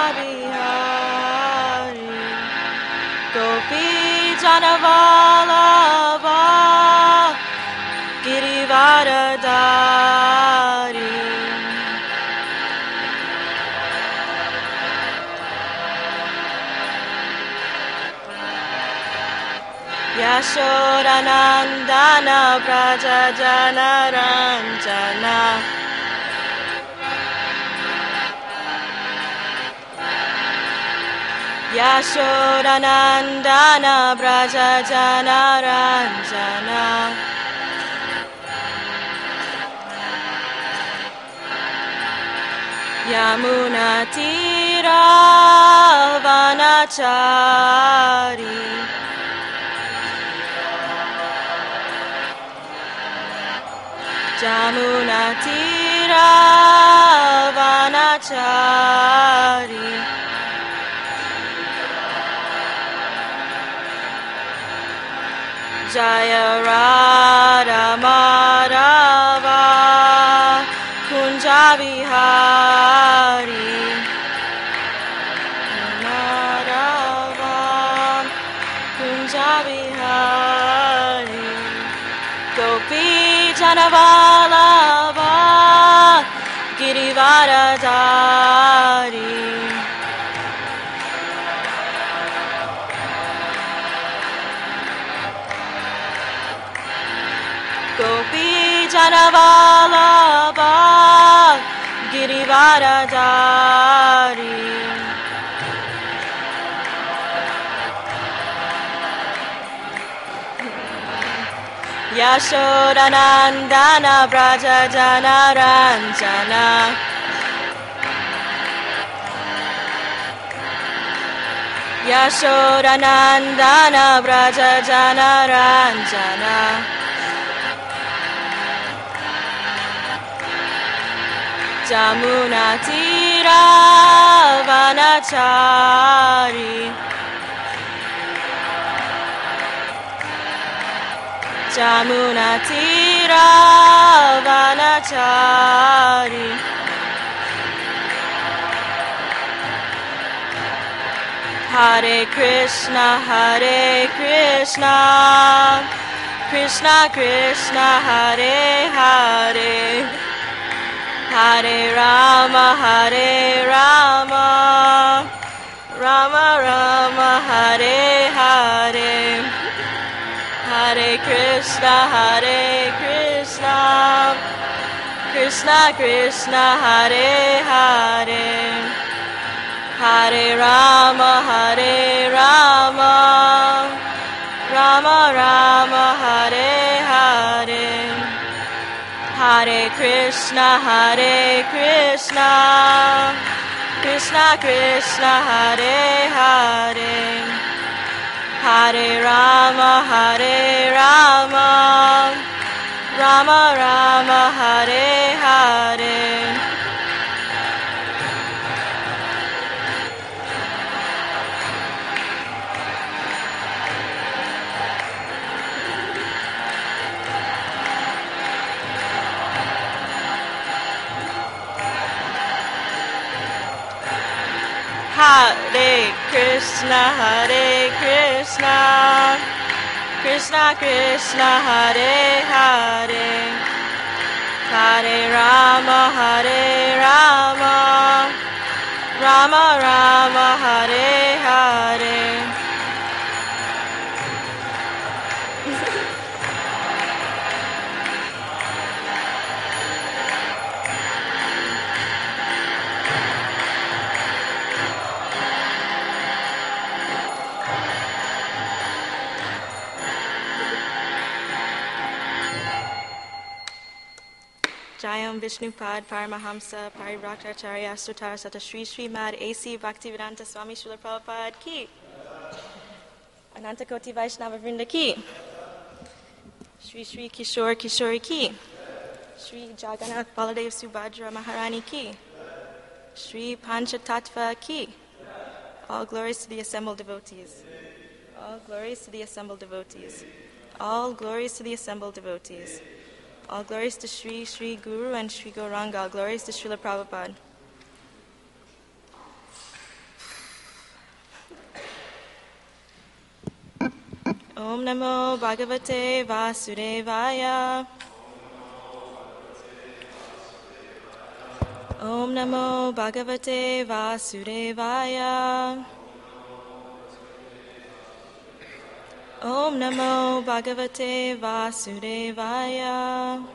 Bihari Gopi Janavalabha Girivaradari Yashodanandana Braja Janaranjana Yashodanandana Braja Janaranjana Yamuna Tira Vanachari Jamuna Tira Vanachari Jaya Radha Madhava Kunja Vihari Madhava Kunja Vihari Gopi Janavalabha Girivaradari Gopi Janavalabha Girivaradari Yashodanandana Braja Janaranjana Yashodanandana Braja Janaranjana Jamuna Tira Vanachari Jamuna Tira Vanachari Hare Krishna Krishna Krishna Hare Hare Hare Rama Rama Rama Hare Hare Hare Krishna Krishna Krishna Hare Hare Hare Rama Rama Rama Hare Hare Hare Krishna Krishna Krishna Hare Hare Hare Rama Rama Rama Hare Hare Hare Krishna Krishna Krishna Hare Hare Hare Rama Rama Rama Hare Hare Jayam Vishnupad Paramahamsa Parivraktacharya Sutar Sata Shri Srimad A.C. Bhaktivedanta Swami Srila Prabhupada Ki Anantakoti Vaishnava Vrinda Ki Shri Shri Kishore Kishori Ki Shri Jagannath Baladev Subhadra Maharani Ki Shri Panchatattva Ki. All glories to the assembled devotees. All glories to the assembled devotees. All glories to the assembled devotees. All glories to Shri Shri Guru and Shri Gauranga. All glories to Srila Prabhupada. Om Namo Bhagavate Vasudevaya. Om Namo Bhagavate Vasudevaya. Om Namo Bhagavate Vasudevaya.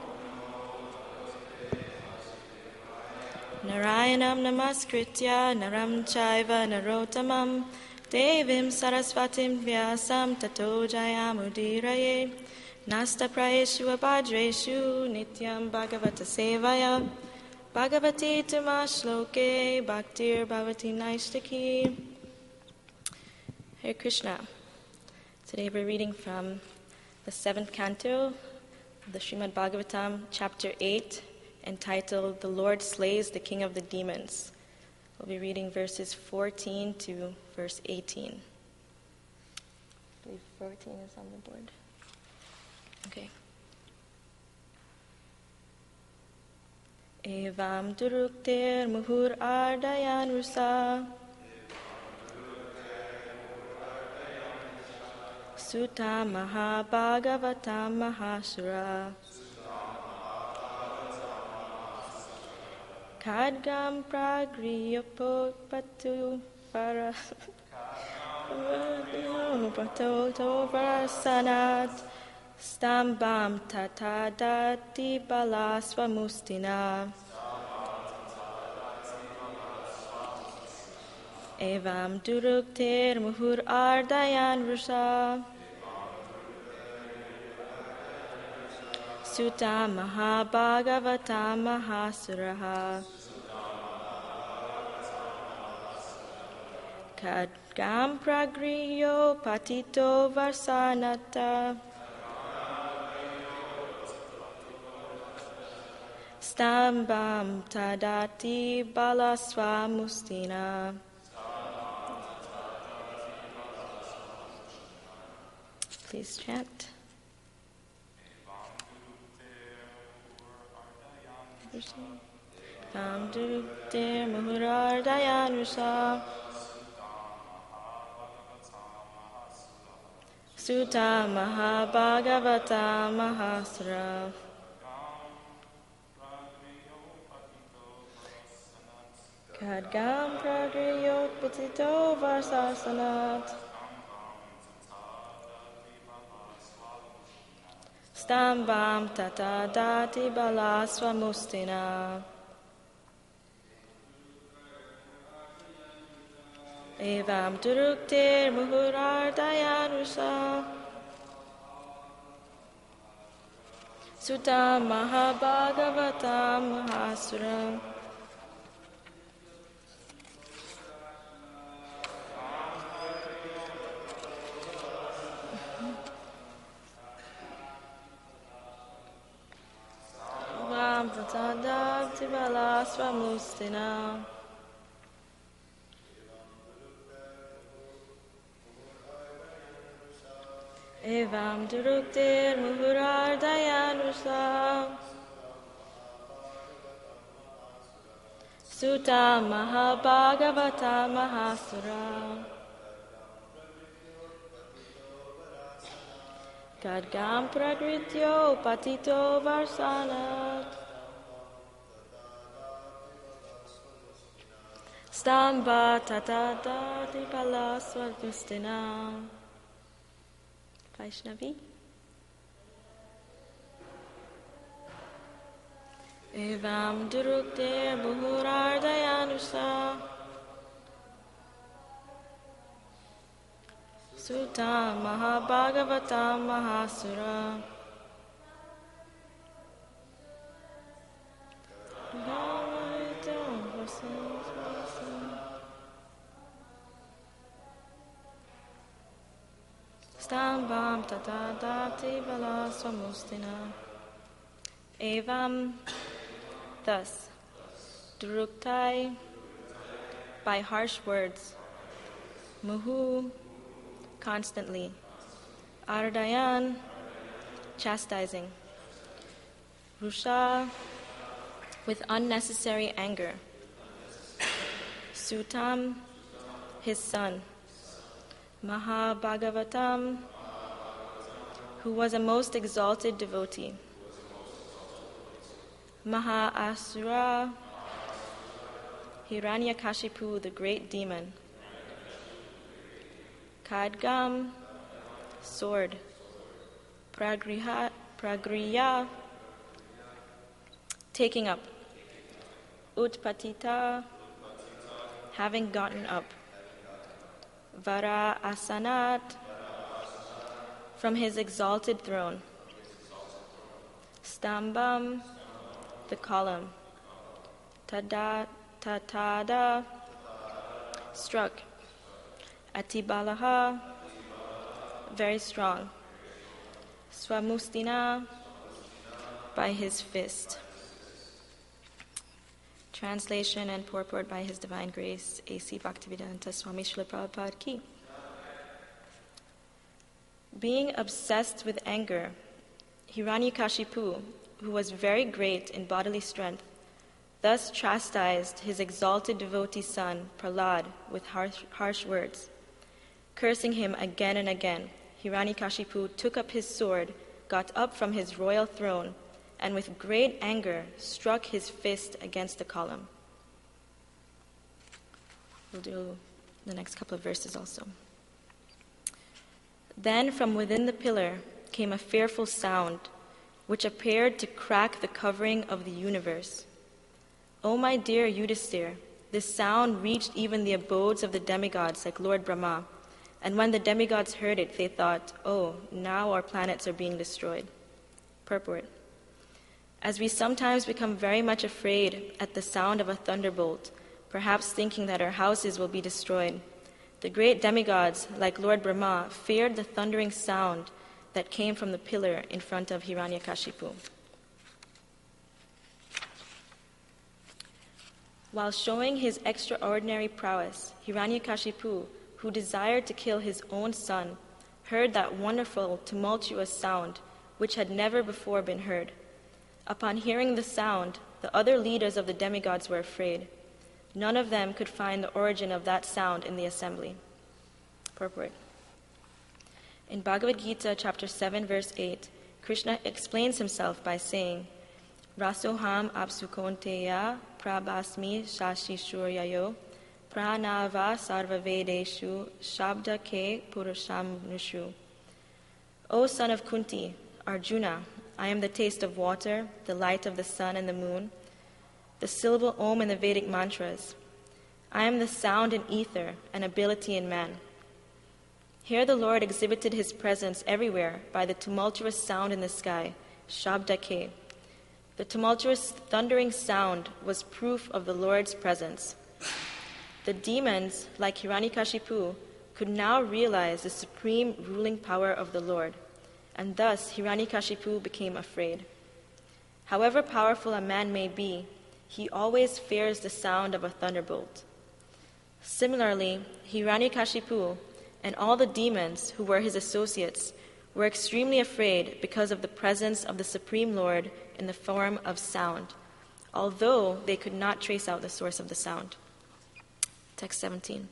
Narayanam Namaskritya Naram Chaiva Narottamam Devim Sarasvatim Vyasam Tato Jayamudiraye Nasta Prayeshu Abhadreshu Nityam Bhagavata Sevaya Bhagavati Tuma Shloke Bhaktir Bhavati Naishtaki. Hare Krishna. Today we're reading from the 7th canto of the Srimad Bhagavatam, chapter 8, entitled The Lord Slays the King of the Demons. We'll be reading verses 14 to verse 18. I believe 14 is on the board. Okay. Evam durukter muhur ardayan rusa Sutta Mahabhagavatam Mahasura Khadgam Pragriyapopatu Varasanat Stambam Tatadati Balasvamustina Evam Durukter Muhur Ardayan Rusha Sutta Mahabhagavatam Mahasuraha Khadgam Pragriyo Patito Varsanata Stambam Tadati Balasvamustina. Please chant. Tam Durukter Muhurar Dayan Rusa Sutta Mahabhagavata Mahasura Khadgam Pragriyot Patito Varsasanat Stambam Tatadati Balasvamustina. Evam Durukter Muhurar Dayanusa Sutta Mahabhagavatam Mahasura Evam Tatadati Balasvamustina. Evam Durukter Muhurar Dayanusa Sutta Mahabhagavata Mahasura Khadgam Pragrityo Patito Varsanat Stamba Tatadati Balasvamustina. Vaishnavi. Evam Durukter Muhurar Dayanusa Sutta Mahabhagavata Mahasura Stambam Tatadati Balasvamustina. Evam, thus, Duruktai, by harsh words, Muhu, constantly, Ardayan, chastising, Rusha, with unnecessary anger, Sutam, his son, Mahabhagavatam, who was a most exalted devotee. Maha-asura, Hiranyakashipu, the great demon. Khadgam, sword. Pragriya, taking up. Utpatita, having gotten up. Vara asanat, from his exalted throne. Stambam, the column. Tatada, struck. Atibalaha, very strong. Swamustina, by his fist. Translation and purport by His Divine Grace, A.C. Bhaktivedanta Swami Srila Prabhupada Ki. Being obsessed with anger, Hiranyakashipu, who was very great in bodily strength, thus chastised his exalted devotee son, Prahlad, with harsh words. Cursing him again and again, Hiranyakashipu took up his sword, got up from his royal throne, and with great anger struck his fist against the column. We'll do the next couple of verses also. Then from within the pillar came a fearful sound, which appeared to crack the covering of the universe. O my dear Yudhisthira, this sound reached even the abodes of the demigods like Lord Brahma, and when the demigods heard it, they thought, oh, now our planets are being destroyed. Purport. As we sometimes become very much afraid at the sound of a thunderbolt, perhaps thinking that our houses will be destroyed, the great demigods, like Lord Brahma, feared the thundering sound that came from the pillar in front of Hiranyakashipu. While showing his extraordinary prowess, Hiranyakashipu, who desired to kill his own son, heard that wonderful, tumultuous sound which had never before been heard. Upon hearing the sound, the other leaders of the demigods were afraid. None of them could find the origin of that sound in the assembly. Purport. In Bhagavad Gita, chapter 7, verse 8, Krishna explains himself by saying, Rasoham apsukonteya prabhasmi shashishuryayo pranava sarvavedeshu shabda ke purusham nushu. O son of Kunti, Arjuna, I am the taste of water, the light of the sun and the moon, the syllable Om in the Vedic mantras. I am the sound in ether and ability in man. Here the Lord exhibited his presence everywhere by the tumultuous sound in the sky, Shabda Ke. The tumultuous thundering sound was proof of the Lord's presence. The demons, like Hiranyakashipu, could now realize the supreme ruling power of the Lord, and thus Hiranyakashipu became afraid. However powerful a man may be, he always fears the sound of a thunderbolt. Similarly, Hiranyakashipu and all the demons who were his associates were extremely afraid because of the presence of the Supreme Lord in the form of sound, although they could not trace out the source of the sound. Text 17.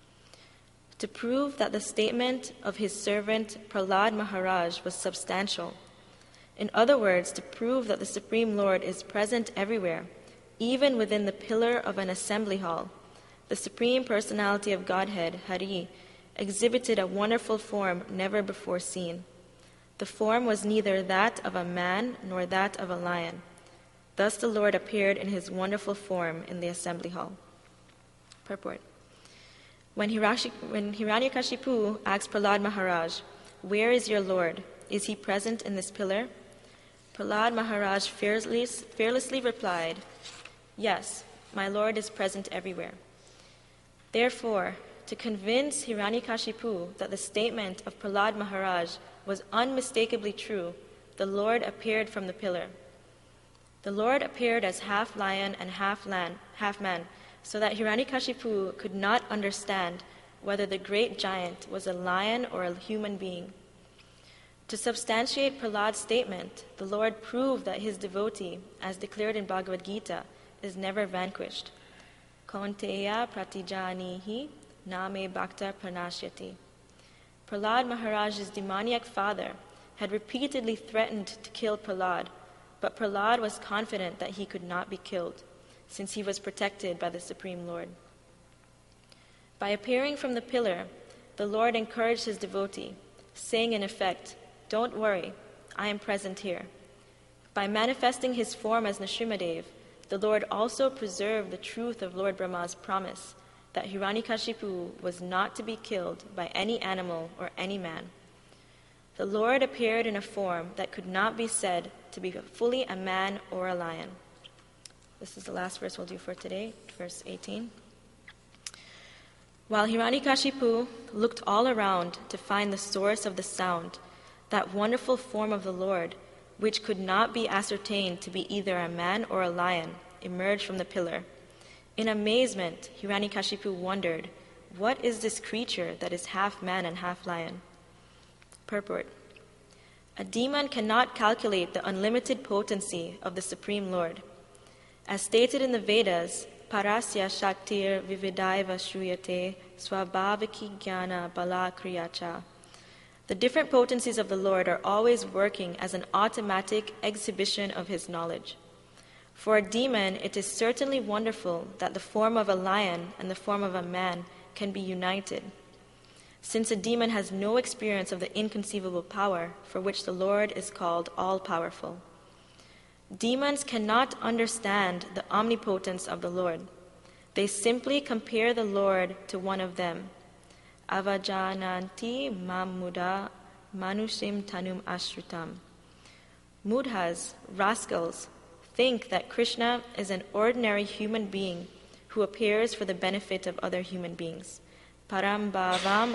To prove that the statement of his servant Prahlad Maharaj was substantial, in other words, to prove that the Supreme Lord is present everywhere, even within the pillar of an assembly hall, the Supreme Personality of Godhead, Hari, exhibited a wonderful form never before seen. The form was neither that of a man nor that of a lion. Thus the Lord appeared in his wonderful form in the assembly hall. Purport. When Hiranyakashipu asked Prahlad Maharaj, "Where is your Lord? Is he present in this pillar?" Prahlad Maharaj fearlessly replied, "Yes, my Lord is present everywhere." Therefore, to convince Hiranyakashipu that the statement of Prahlad Maharaj was unmistakably true, the Lord appeared from the pillar. The Lord appeared as half lion and half man, so that Hiranyakashipu could not understand whether the great giant was a lion or a human being. To substantiate Prahlad's statement, the Lord proved that his devotee, as declared in Bhagavad Gita, is never vanquished. Kaunteya pratijanihi name bhakta pranashyati. Prahlad Maharaj's demoniac father had repeatedly threatened to kill Prahlad, but Prahlad was confident that he could not be killed, since he was protected by the Supreme Lord. By appearing from the pillar, the Lord encouraged his devotee, saying in effect, "Don't worry, I am present here." By manifesting his form as Nrsimhadev, the Lord also preserved the truth of Lord Brahma's promise that Hiranyakashipu was not to be killed by any animal or any man. The Lord appeared in a form that could not be said to be fully a man or a lion. This is the last verse we'll do for today, verse 18. While Hiranyakashipu looked all around to find the source of the sound, that wonderful form of the Lord, which could not be ascertained to be either a man or a lion, emerged from the pillar. In amazement, Hiranyakashipu wondered, "What is this creature that is half man and half lion?" Purport. A demon cannot calculate the unlimited potency of the Supreme Lord. As stated in the Vedas, Parasya Shaktir Vividaiva Shruyate Swabhaviki Jnana Bala Kriyacha. The different potencies of the Lord are always working as an automatic exhibition of his knowledge. For a demon, it is certainly wonderful that the form of a lion and the form of a man can be united, since a demon has no experience of the inconceivable power for which the Lord is called all-powerful. Demons cannot understand the omnipotence of the Lord. They simply compare the Lord to one of them. Avajananti mam muda manushim tanum ashrutam. Mudhas, rascals, think that Krishna is an ordinary human being who appears for the benefit of other human beings. Parambhavam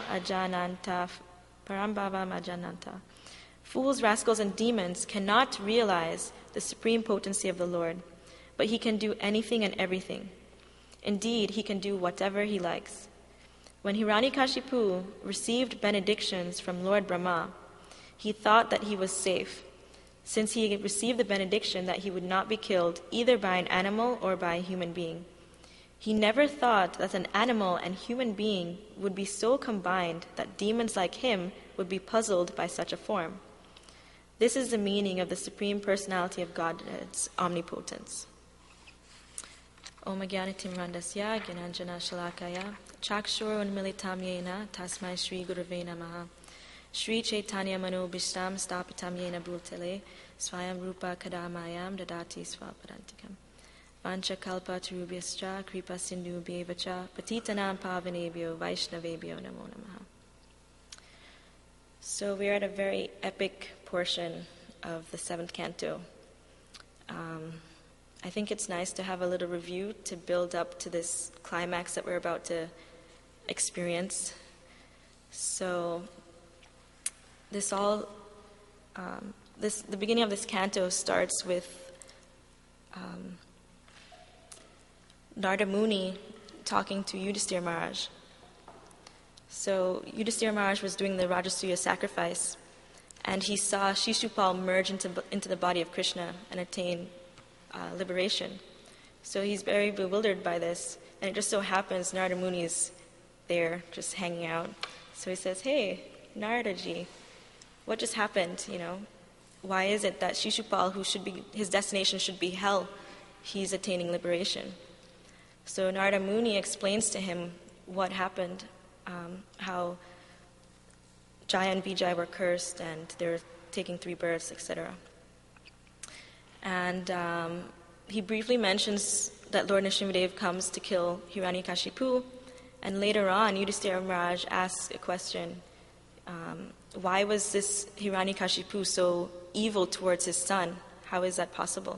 ajananta. Fools, rascals, and demons cannot realize the supreme potency of the Lord, but he can do anything and everything. Indeed, he can do whatever he likes. When Hiranyakashipu received benedictions from Lord Brahma, he thought that he was safe, since he had received the benediction that he would not be killed either by an animal or by a human being. He never thought that an animal and human being would be so combined that demons like him would be puzzled by such a form. This is the meaning of the Supreme Personality of Godhead's omnipotence. Om Jnanatimrandasya Gyananjana Shalakaya Chakshur Unmilitam Yena Tasmai Shri Gurave Namaha Shri Chaitanya Mano Bhishtam Stapitam Yena Bhutale Swayam Rupa Kadamayam Dadati Swapadantikam Vancha Kalpa Tarubhyascha Kripa Sindhu Bhevacha Patitanam Pavanebhyo Vaishnavebhyo Namo Namaha. So we are at a very epic portion of the 7th canto. I think it's nice to have a little review to build up to this climax that we're about to experience. So the beginning of this canto starts with Narada Muni talking to Yudhisthira Maharaj. So Yudhisthira Maharaj was doing the Rajasuya sacrifice, and he saw Shishupal merge into the body of Krishna and attain liberation. So he's very bewildered by this, and it just so happens Narada Muni is there just hanging out. So he says, "Hey, Narada-ji, what just happened? Why is it that Shishupal, his destination should be hell, he's attaining liberation?" So Narada Muni explains to him what happened, how Jaya and Vijay were cursed and they're taking 3 births, etc. And he briefly mentions that Lord Nrsimhadev comes to kill Hiranyakashipu, and later on Yudhisthira Maharaj asks a question, why was this Hiranyakashipu so evil towards his son? How is that possible?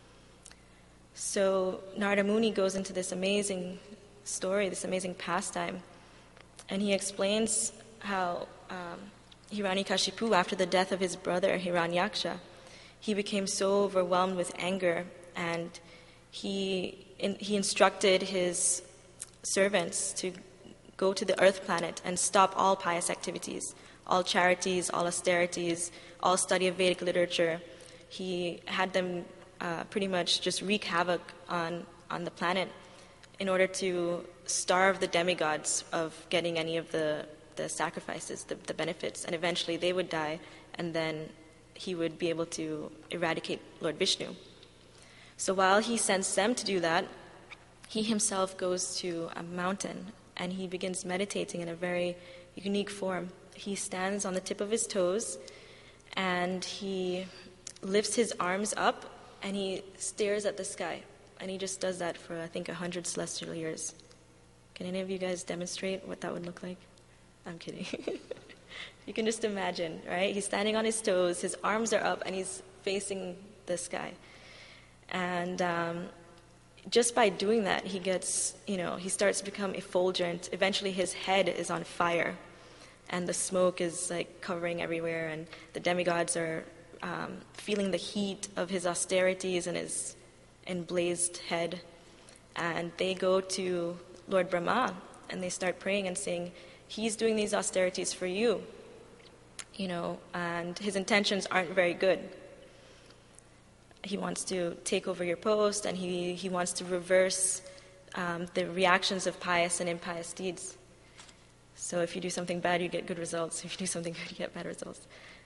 So Narada Muni goes into this amazing story, this amazing pastime, and he explains how Hiranyakashipu, after the death of his brother Hiranyaksha, he became so overwhelmed with anger, and he instructed his servants to go to the earth planet and stop all pious activities, all charities, all austerities, all study of Vedic literature. He had them pretty much just wreak havoc on the planet in order to starve the demigods of getting any of the sacrifices, the benefits, and eventually they would die and then he would be able to eradicate Lord Vishnu. So while he sends them to do that, he himself goes to a mountain and he begins meditating in a very unique form. He stands on the tip of his toes and he lifts his arms up and he stares at the sky. And he just does that for, I think, 100 celestial years. Can any of you guys demonstrate what that would look like? I'm kidding. You can just imagine, right? He's standing on his toes, his arms are up, and he's facing the sky. And just by doing that, he gets, he starts to become effulgent. Eventually his head is on fire, and the smoke is like covering everywhere, and the demigods are feeling the heat of his austerities and his emblazed head. And they go to Lord Brahma, and they start praying and saying, he's doing these austerities for you, and his intentions aren't very good. He wants to take over your post, and he wants to reverse the reactions of pious and impious deeds. So if you do something bad, you get good results. If you do something good, you get bad results.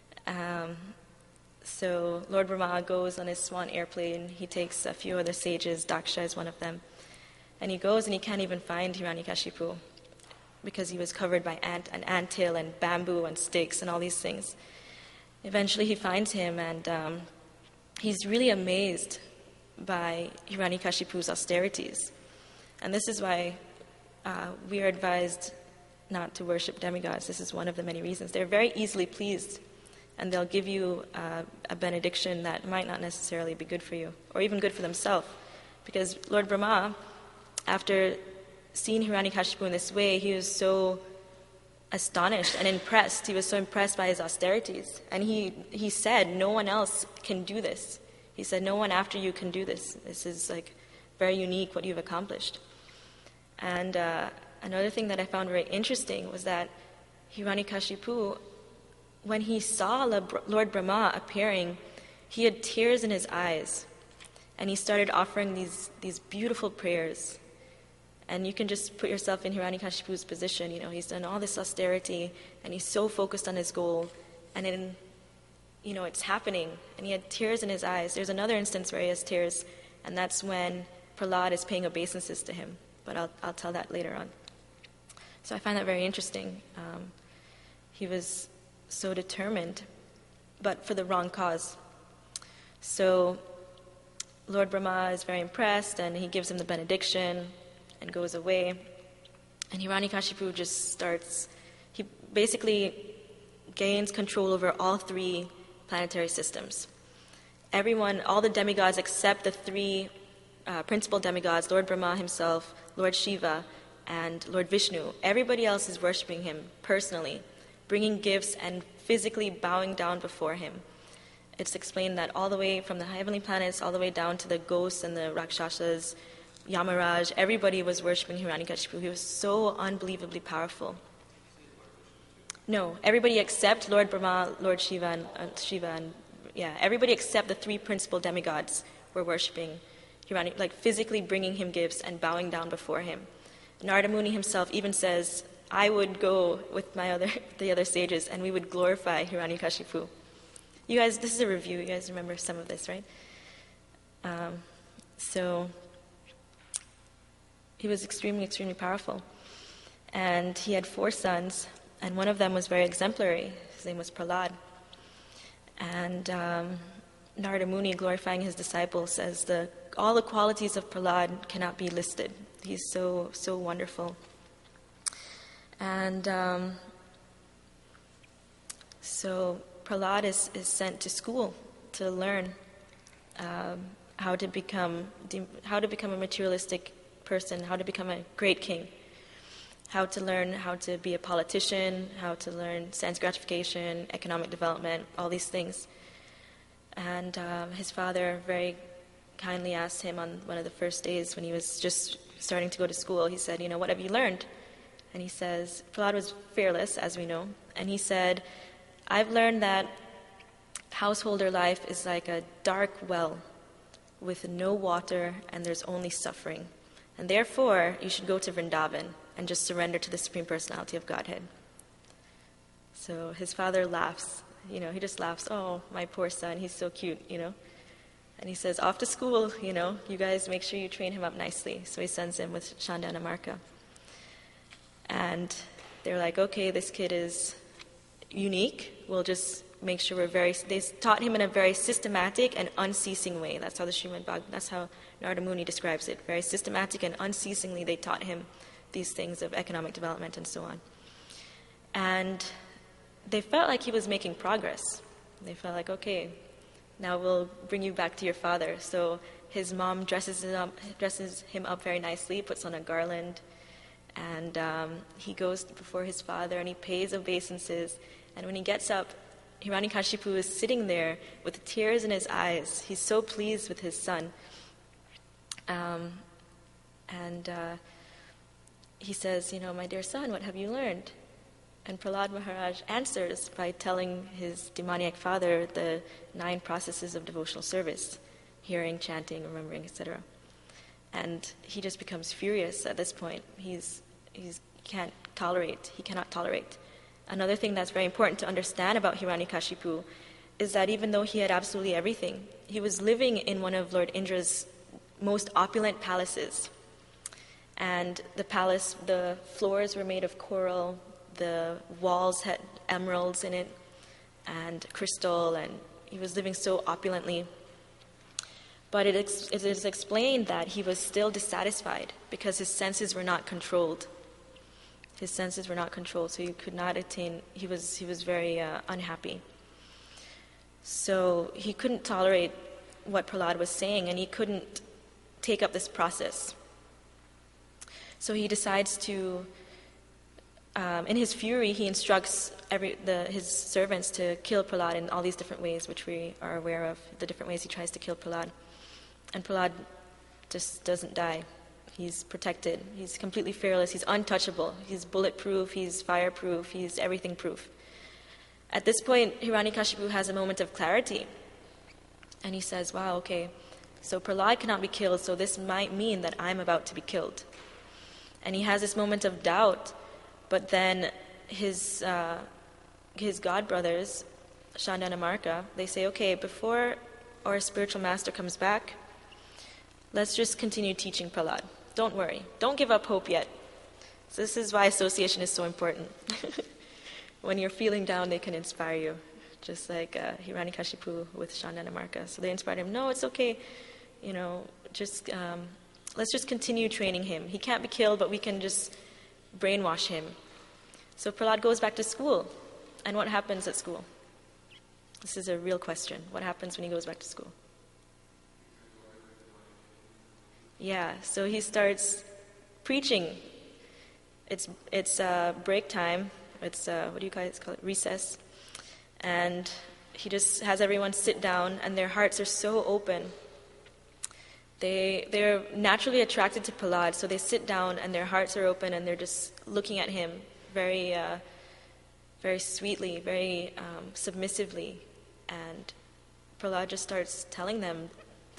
So Lord Brahma goes on his swan airplane. He takes a few other sages. Daksha is one of them. And he goes and he can't even find Hiranyakashipu because he was covered by an anthill and bamboo and sticks and all these things. Eventually he finds him, and he's really amazed by Hiranyakashipu's austerities. And this is why we are advised not to worship demigods. This is one of the many reasons. They're very easily pleased, and they'll give you a benediction that might not necessarily be good for you, or even good for themselves. Because Lord Brahma, after seeing Hiranyakashipu in this way, he was so astonished and impressed. He was so impressed by his austerities. And he said, no one else can do this. He said, no one after you can do this. This is like very unique what you've accomplished. And another thing that I found very interesting was that Hiranyakashipu, when he saw Lord Brahma appearing, he had tears in his eyes. And he started offering these beautiful prayers. And you can just put yourself in Hiranyakashipu's position. He's done all this austerity, and he's so focused on his goal. And then, it's happening. And he had tears in his eyes. There's another instance where he has tears, and that's when Prahlad is paying obeisances to him. But I'll tell that later on. So I find that very interesting. He was so determined, but for the wrong cause. So Lord Brahma is very impressed, and he gives him the benediction and goes away. And Hiranyakashipu he basically gains control over all three planetary systems. All the demigods except the three principal demigods, Lord Brahma himself, Lord Shiva, and Lord Vishnu, everybody else is worshipping him personally, bringing gifts and physically bowing down before him. It's explained that all the way from the heavenly planets, all the way down to the ghosts and the Rakshasas, Yamaraj, everybody was worshipping Hiranyakashipu. He was so unbelievably powerful. No, everybody except Lord Brahma, Lord Shiva, and everybody except the three principal demigods were worshipping Hiranyakashipu, like physically bringing him gifts and bowing down before him. Narada Muni himself even says, I would go with the other sages, and we would glorify Hiranyakashipu. You guys, this is a review. You guys remember some of this, right? So he was extremely, extremely powerful. And he had 4 sons, and one of them was very exemplary. His name was Prahlad. And Narada Muni, glorifying his disciple, says all the qualities of Prahlad cannot be listed. He's so, so wonderful. And so Prahlad is sent to school to learn how to become a materialistic person, how to become a great king, how to learn how to be a politician, how to learn sense gratification, economic development, all these things. And his father very kindly asked him on one of the first days when he was just starting to go to school, he said, what have you learned? And he says, Prahlad was fearless, as we know, and he said, I've learned that householder life is like a dark well with no water, and there's only suffering. And therefore, you should go to Vrindavan and just surrender to the Supreme Personality of Godhead. So his father laughs He just laughs. Oh, my poor son, he's so cute. And he says, off to school, you guys make sure you train him up nicely. So he sends him with Shanda and Amarka. And they're like, okay, this kid is unique. We'll just make sure they taught him in a very systematic and unceasing way. That's how that's how Narada Muni describes it. Very systematic and unceasingly they taught him these things of economic development and so on. And they felt like he was making progress. They felt like, okay, now we'll bring you back to your father. So his mom dresses him up very nicely, puts on a garland, and he goes before his father and he pays obeisances. And when he gets up, Hiranyakashipu is sitting there with tears in his eyes. He's so pleased with his son. He says, my dear son, what have you learned? And Prahlad Maharaj answers by telling his demoniac father the 9 processes of devotional service: hearing, chanting, remembering, etc. And he just becomes furious at this point. He cannot tolerate. Another thing that's very important to understand about Hiranyakashipu is that even though he had absolutely everything, he was living in one of Lord Indra's most opulent palaces. And the floors were made of coral, the walls had emeralds in it and crystal, and he was living so opulently. But it is explained that he was still dissatisfied because his senses were not controlled. His senses were not controlled, so he could not attain. He was very unhappy. So he couldn't tolerate what Prahlad was saying, and he couldn't take up this process. So he decides to, in his fury, he instructs his servants to kill Prahlad in all these different ways, which we are aware of, the different ways he tries to kill Prahlad. And Prahlad just doesn't die. He's protected. He's completely fearless. He's untouchable. He's bulletproof. He's fireproof. He's everything proof. At this point, Hiranyakashipu has a moment of clarity. And he says, wow, okay, so Prahlad cannot be killed, so this might mean that I'm about to be killed. And he has this moment of doubt, but then his godbrothers, Shanda and Amarka, they say, okay, before our spiritual master comes back, let's just continue teaching Prahlad. Don't worry. Don't give up hope yet. So this is why association is so important. When you're feeling down, they can inspire you, just like Hiranyakashipu with Shanda and Amarka. So they inspired him, no, it's okay, let's just continue training him. He can't be killed, but we can just brainwash him. So Prahlad goes back to school. And what happens at school? This is a real question. What happens when he goes back to school? Yeah, so he starts preaching. It's break time. It's, what do you guys call it? Recess. And he just has everyone sit down, and their hearts are so open. They're naturally attracted to Prahlad, so they sit down and their hearts are open and they're just looking at him very, very sweetly, very submissively. And Prahlad just starts telling them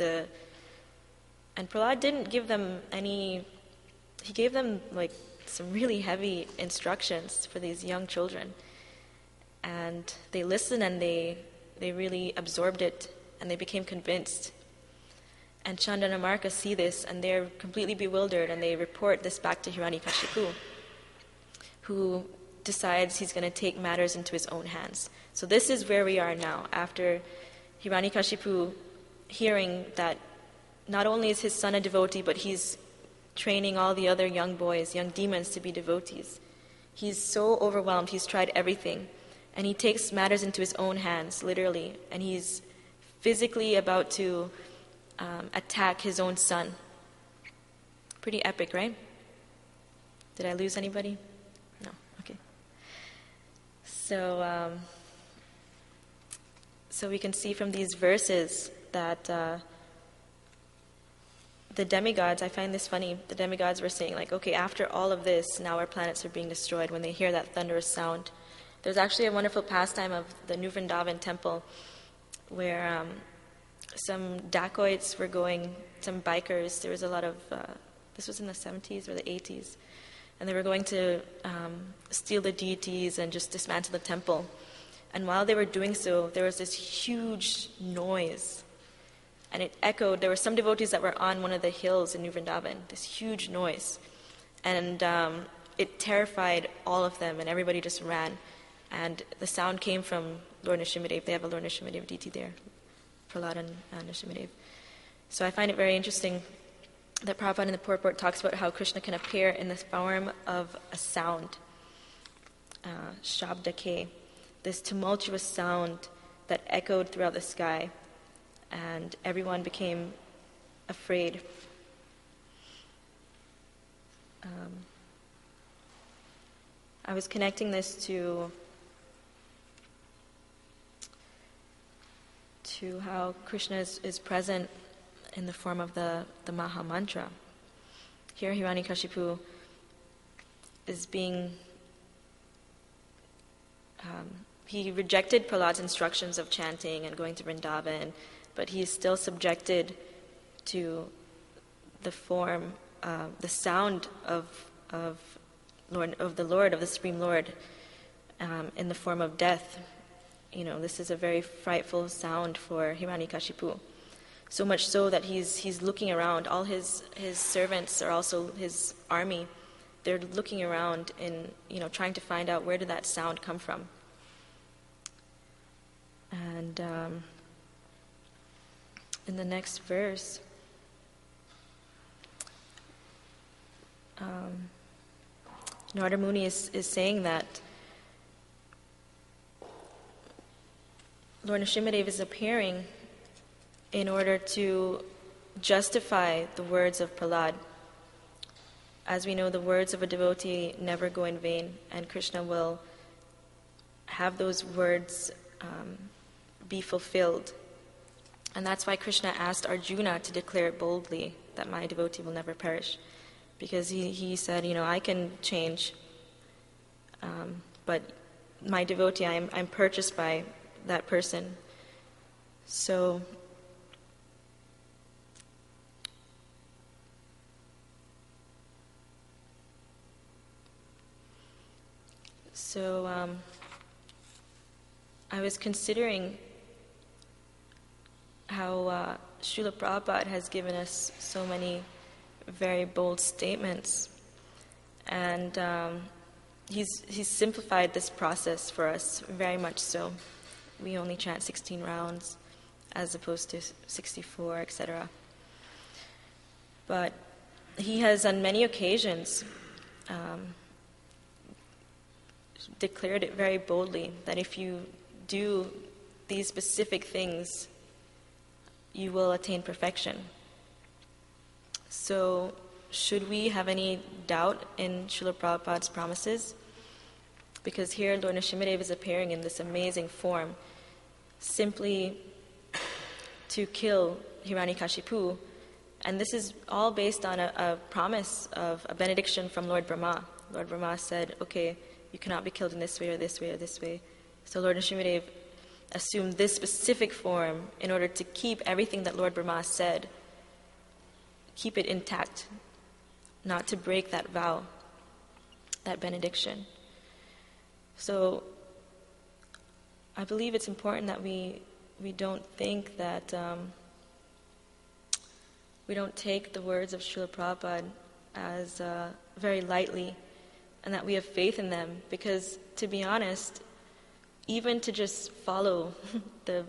and Prahlad didn't give them he gave them like some really heavy instructions for these young children. And they listened and they really absorbed it and they became convinced. And Shanda and Amarka see this, and they're completely bewildered, and they report this back to Hiranyakashipu, who decides he's going to take matters into his own hands. So this is where we are now, after Hiranyakashipu hearing that not only is his son a devotee, but he's training all the other young boys, young demons, to be devotees. He's so overwhelmed, he's tried everything, and he takes matters into his own hands, literally, and he's physically about to attack his own son. Pretty epic, right? Did I lose anybody? No. Okay. So we can see from these verses that the demigods, I find this funny, the demigods were saying, like, okay, after all of this, now our planets are being destroyed when they hear that thunderous sound. There's actually a wonderful pastime of the New Vrindavan temple where some dacoits were going, some bikers, there was a lot of, this was in the 70s or the 80s, and they were going to steal the deities and just dismantle the temple. And while they were doing so, there was this huge noise. And it echoed. There were some devotees that were on one of the hills in New Vrindavan, this huge noise. And it terrified all of them, and everybody just ran. And the sound came from Lord Nrsimhadev. They have a Lord Nrsimhadev deity there, Prahlad and Nrsimhadev. So I find it very interesting that Prabhupada in the purport talks about how Krishna can appear in the form of a sound, Shabda-ke, this tumultuous sound that echoed throughout the sky, and everyone became afraid. I was connecting this to how Krishna is present in the form of the Maha Mantra. Here Hiranyakashipu is being... he rejected Prahlad's instructions of chanting and going to Vrindavan, but he is still subjected to the form, the sound of the Supreme Lord, in the form of death. This is a very frightful sound for Hiranyakashipu. So much so that he's looking around. All his servants are also his army. They're looking around and trying to find out where did that sound come from. And in the next verse, Narada Muni is saying that Lord Nrsimhadev is appearing in order to justify the words of Prahlad. As we know, the words of a devotee never go in vain, and Krishna will have those words be fulfilled. And that's why Krishna asked Arjuna to declare it boldly, that my devotee will never perish. Because he said, I can change, but my devotee, I'm purchased by that person. So I was considering how Srila Prabhupada has given us so many very bold statements, and he's simplified this process for us very much so. We only chant 16 rounds as opposed to 64, etc. But he has on many occasions declared it very boldly that if you do these specific things, you will attain perfection. So, should we have any doubt in Srila Prabhupada's promises? Because here Lord Nrsimhadev is appearing in this amazing form, simply to kill Hiranyakashipu, and this is all based on a promise of a benediction from Lord Brahma. Lord Brahma said, okay, you cannot be killed in this way or this way or this way. So Lord Nrsimhadev assumed this specific form in order to keep everything that Lord Brahma said, keep it intact, not to break that vow, that benediction. So I believe it's important that we don't think that, we don't take the words of Srila Prabhupada as very lightly, and that we have faith in them, because to be honest, even to just follow the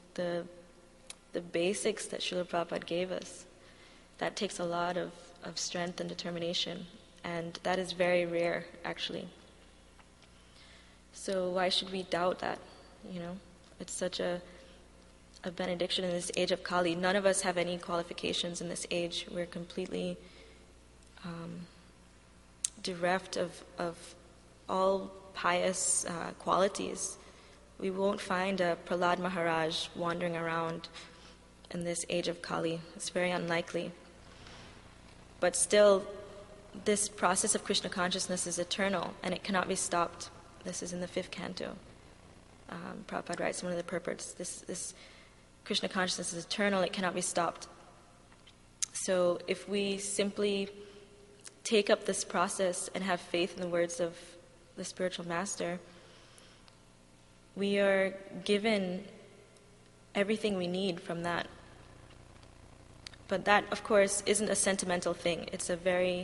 basics that Srila Prabhupada gave us, that takes a lot of strength and determination, and that is very rare, actually. So why should we doubt that? It's such a benediction in this age of Kali. None of us have any qualifications in this age. We're completely bereft of all pious qualities. We won't find a Prahlad Maharaj wandering around in this age of Kali. It's very unlikely. But still, this process of Krishna consciousness is eternal, and it cannot be stopped. This is in the 5th canto. Prabhupada writes in one of the purports, this Krishna consciousness is eternal, it cannot be stopped. So if we simply take up this process and have faith in the words of the spiritual master, we are given everything we need from that. But that, of course, isn't a sentimental thing. It's a very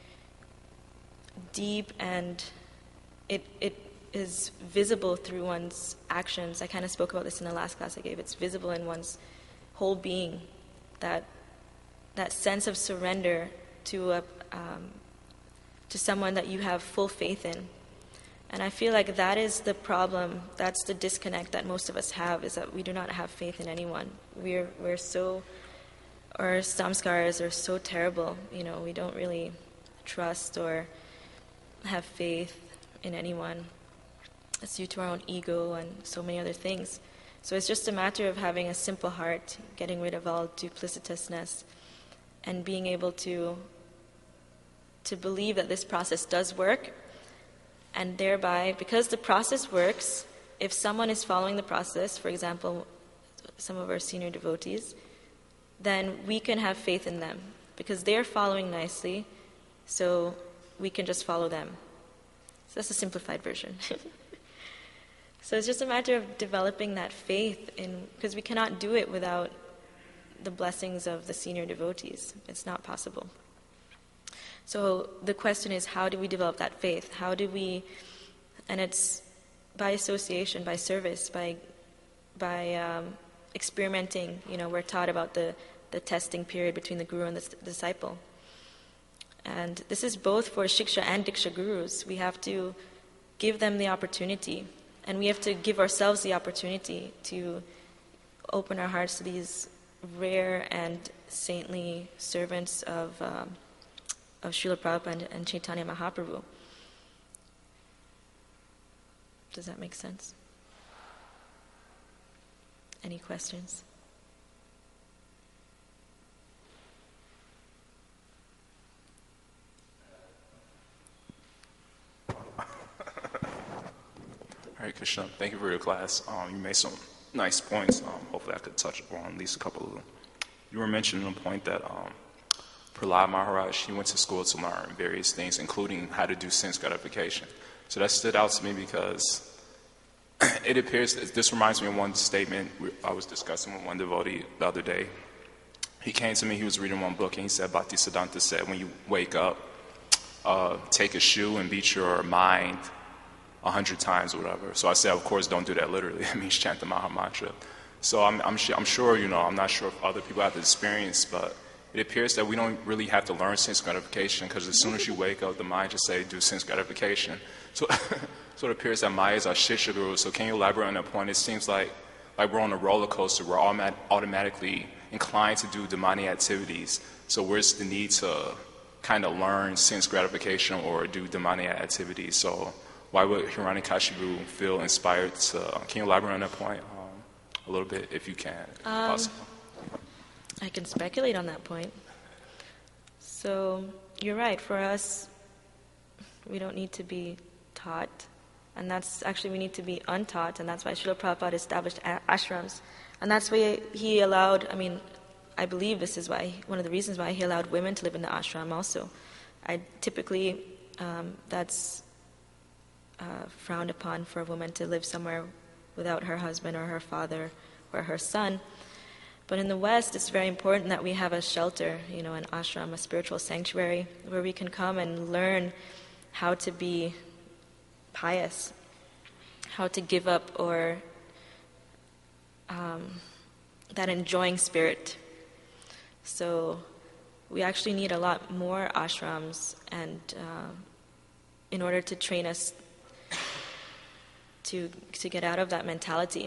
deep, and it is visible through one's actions. I kind of spoke about this in the last class I gave. It's visible in one's whole being, that sense of surrender to someone that you have full faith in. And I feel like that is the problem, that's the disconnect that most of us have, is that we do not have faith in anyone. We're so, our samskaras are so terrible, we don't really trust or have faith in anyone. It's due to our own ego and so many other things. So it's just a matter of having a simple heart, getting rid of all duplicitousness, and being able to believe that this process does work, and thereby, because the process works, if someone is following the process, for example, some of our senior devotees, then we can have faith in them, because they're following nicely, so we can just follow them. So that's a simplified version. So it's just a matter of developing that faith because we cannot do it without the blessings of the senior devotees. It's not possible. So the question is, how do we develop that faith? How do we, and it's by association, by service, by experimenting. We're taught about the testing period between the guru and the disciple. And this is both for Shiksha and Diksha gurus. We have to give them the opportunity, and we have to give ourselves the opportunity to open our hearts to these rare and saintly servants of Srila Prabhupada and Chaitanya Mahaprabhu. Does that make sense? Any questions? Hare Krishna, thank you for your class. You made some nice points. Hopefully I could touch upon at least a couple of them. You were mentioning a point that Prahlad Maharaj, he went to school to learn various things, including how to do sense gratification. So that stood out to me because it appears, this reminds me of one statement I was discussing with one devotee the other day. He came to me, he was reading one book, and he said, Bhaktisiddhanta said, when you wake up, take a shoe and beat your mind 100 times or whatever. So I said, of course, don't do that literally. It means chant the Maha Mantra. So I'm sure, I'm not sure if other people have the experience, but it appears that we don't really have to learn sense gratification, because as soon as you wake up, the mind just say, do sense gratification. So it appears that Maya is our Shiksha guru. So can you elaborate on that point? It seems like we're on a roller coaster. We're automatically inclined to do demonic activities. So where's the need to kind of learn sense gratification or do demonic activities? So why would Hiranyakashipu feel inspired to... Can you elaborate on that point a little bit, if you can, if possible? I can speculate on that point. So you're right. For us, we don't need to be taught, and that's actually, we need to be untaught, and that's why Srila Prabhupada established ashrams. And that's why he allowed, I believe this is why, one of the reasons why he allowed women to live in the ashram also. Typically, that's frowned upon for a woman to live somewhere without her husband or her father or her son. But in the West, it's very important that we have a shelter, an ashram, a spiritual sanctuary, where we can come and learn how to be pious, how to give up or that enjoying spirit. So we actually need a lot more ashrams, and in order to train us to get out of that mentality.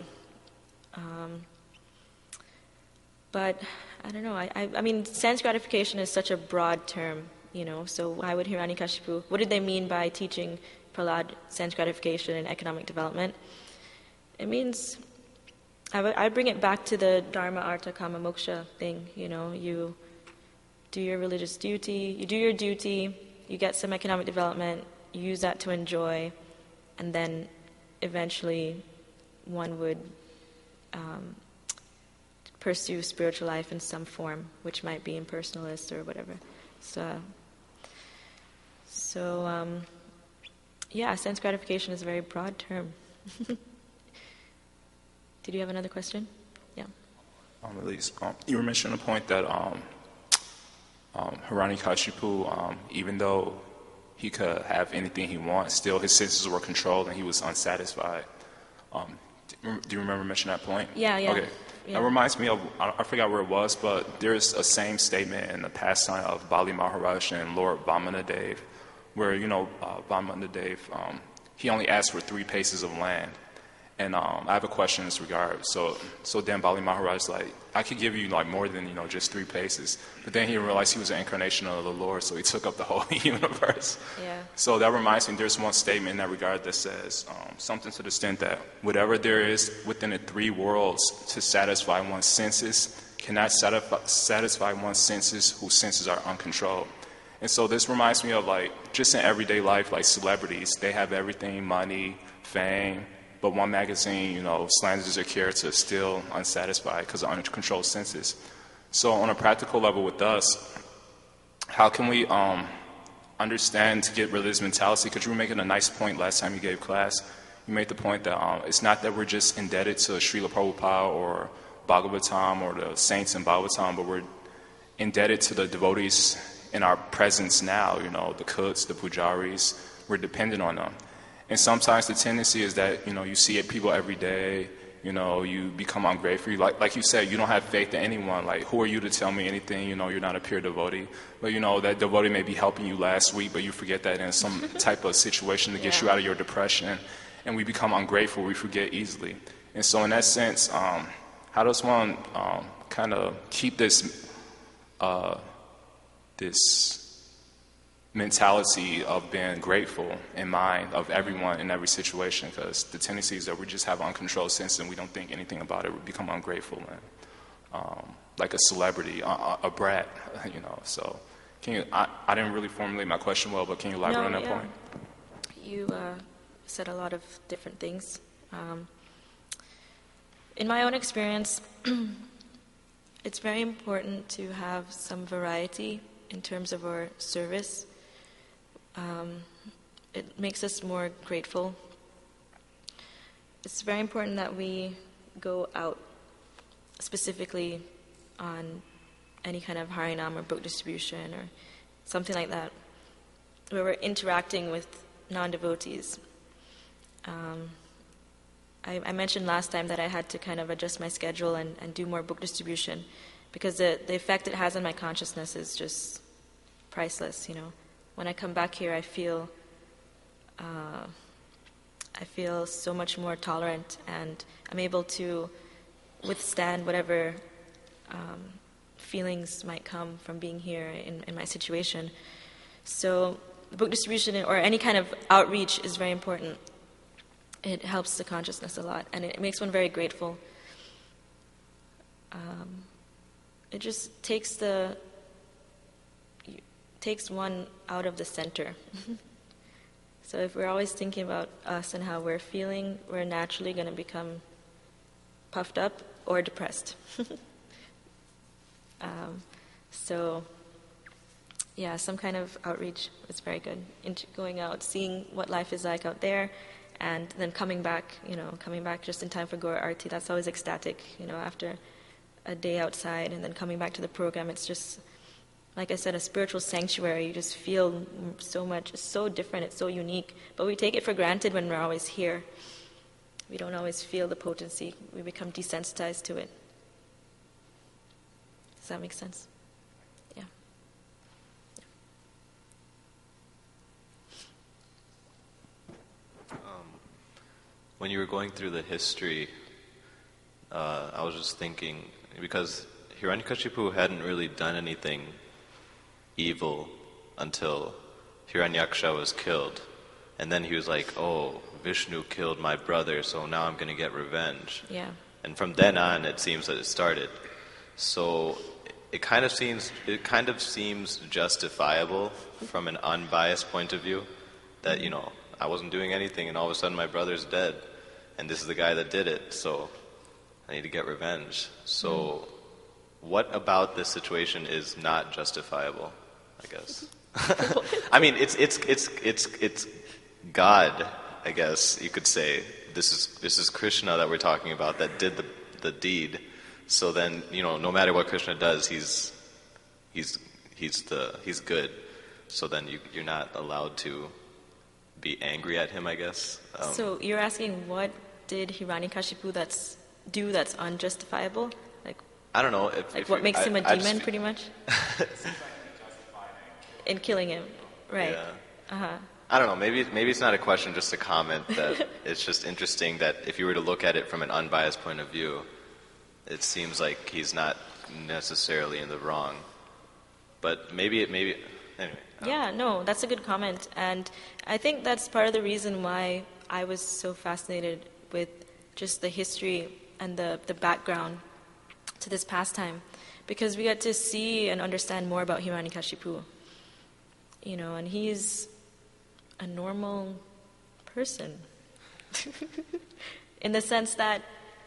But I don't know. Sense gratification is such a broad term, So why would Hiranyakashipu? What did they mean by teaching Prahlad sense gratification and economic development? It means, I bring it back to the Dharma, Artha, Kama, Moksha thing. You do your religious duty, you do your duty, you get some economic development, you use that to enjoy, and then eventually one would pursue spiritual life in some form, which might be impersonalist or whatever. So sense gratification is a very broad term. Did you have another question? Yeah. Elise, you were mentioning a point that Hiranyakashipu, even though he could have anything he wants, still his senses were controlled and he was unsatisfied. Do you remember mentioning that point? Yeah. Okay. Yeah. That reminds me of, I forgot where it was, but there's a same statement in the pastime of Bali Maharaj and Lord Vamanadev, where, Vamanadev, he only asked for 3 paces of land. And I have a question in this regard. So then Bali Maharaj like, I could give you like more than, just 3 paces. But then he realized he was an incarnation of the Lord, so he took up the whole universe. Yeah. So that reminds me, there's one statement in that regard that says something to the extent that whatever there is within the 3 worlds to satisfy one's senses cannot satisfy one's senses whose senses are uncontrolled. And so this reminds me of like, just in everyday life, like celebrities, they have everything, money, fame, but one magazine, slanders their character still unsatisfied because of uncontrolled senses. So on a practical level with us, how can we understand to get rid of this mentality? Because you were making a nice point last time you gave class. You made the point that it's not that we're just indebted to Srila Prabhupada or Bhagavatam or the saints in Bhagavatam, but we're indebted to the devotees in our presence now, the Kuts, the Pujaris. We're dependent on them. And sometimes the tendency is that, you see people every day, you become ungrateful. Like you said, you don't have faith in anyone. Like, who are you to tell me anything? You're not a pure devotee. But, that devotee may be helping you last week, but you forget that in some type of situation to get you out of your depression. And we become ungrateful. We forget easily. And so in that sense, how does one kind of keep this mentality of being grateful in mind of everyone in every situation? Because the tendency is that we just have uncontrolled sense and we don't think anything about it. We become ungrateful and like a celebrity, a brat, So can you? I didn't really formulate my question well, but can you elaborate on that point? You said a lot of different things. In my own experience, it's very important to have some variety in terms of our service. It makes us more grateful. It's very important that we go out specifically on any kind of Harinam or book distribution or something like that, where we're interacting with non-devotees. I mentioned last time that I had to kind of adjust my schedule and do more book distribution because the effect it has on my consciousness is just priceless, When I come back here, I feel so much more tolerant, and I'm able to withstand whatever feelings might come from being here in my situation. So the book distribution or any kind of outreach is very important. It helps the consciousness a lot, and it makes one very grateful. It just takes one out of the center. So if we're always thinking about us and how we're feeling, we're naturally going to become puffed up or depressed. Some kind of outreach is very good. Going out, seeing what life is like out there, and then coming back just in time for Gaura Arti. That's always ecstatic, after a day outside and then coming back to the program. It's just, like I said, a spiritual sanctuary. You just feel so much. It's so different. It's so unique. But we take it for granted when we're always here. We don't always feel the potency. We become desensitized to it. Does that make sense? Yeah. When you were going through the history, I was just thinking, because Hiranyakashipu hadn't really done anything evil until Hiranyaksha was killed. And then he was like, oh, Vishnu killed my brother, so now I'm going to get revenge. Yeah. And from then on, it seems that it started. So it kind of seems justifiable from an unbiased point of view that, I wasn't doing anything and all of a sudden my brother's dead. And this is the guy that did it, so I need to get revenge. So what about this situation is not justifiable, I guess? I mean, it's God, I guess you could say, this is Krishna that we're talking about that did the deed. So then, no matter what Krishna does, he's good. So then you're not allowed to be angry at him, I guess. So you're asking what did Hiranyakashipu that's unjustifiable? Like, I don't know. What makes him a demon, pretty much? In killing him, right? Yeah. Uh-huh. I don't know. Maybe it's not a question, just a comment. That it's just interesting that if you were to look at it from an unbiased point of view, it seems like he's not necessarily in the wrong. But maybe anyway. Yeah, no, that's a good comment, and I think that's part of the reason why I was so fascinated with just the history and the background to this pastime, because we got to see and understand more about Hiranyakashipu. And he's a normal person in the sense that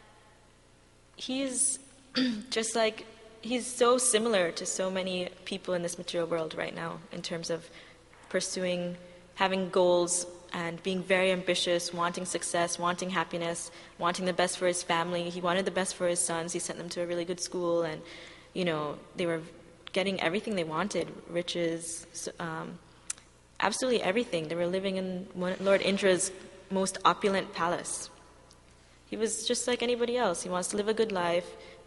he's just like, he's so similar to so many people in this material world right now in terms of having goals and being very ambitious, wanting success, wanting happiness, wanting the best for his family. He wanted the best for his sons. He sent them to a really good school, and they were getting everything they wanted, riches, absolutely everything. They were living in Lord Indra's most opulent palace. He was just like anybody else. He wants to live a good life.